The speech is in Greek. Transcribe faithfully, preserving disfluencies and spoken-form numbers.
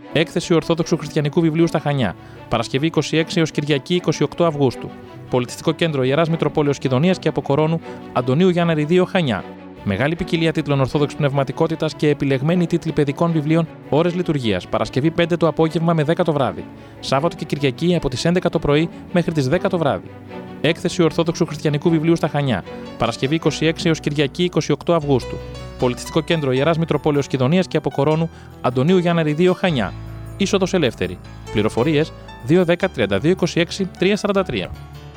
Έκθεση Ορθόδοξου Χριστιανικού Βιβλίου στα Χανιά. Παρασκευή είκοσι έξι έως Κυριακή είκοσι οκτώ Αυγούστου. Πολιτιστικό Κέντρο Ιεράς Μητροπόλεως Κιδωνίας και Αποκορώνου Αντωνίου Γιάνναρη δύο Χανιά. Μεγάλη ποικιλία τίτλων Ορθόδοξης Πνευματικότητας και επιλεγμένοι τίτλοι παιδικών βιβλίων ώρες λειτουργίας. Παρασκευή πέντε το απόγευμα με δέκα το βράδυ. Σάββατο και Κυριακή από τις έντεκα το πρωί μέχρι τις δέκα το βράδυ. Έκθεση Ορθόδοξου Χριστιανικού Βιβλίου στα Χανιά. Παρασκευή είκοσι έξι έως Κυριακή είκοσι οκτώ Αυγούστου. Πολιτιστικό Κέντρο Ιεράς Μητροπόλεως Κιδωνίας και Αποκορώνου Αντωνίου Γιάνναρη δύο Χανιά. Είσοδος ελεύθερη. Πληροφορίες δύο ένα μηδέν τριάντα δύο είκοσι έξι τριακόσια σαράντα τρία.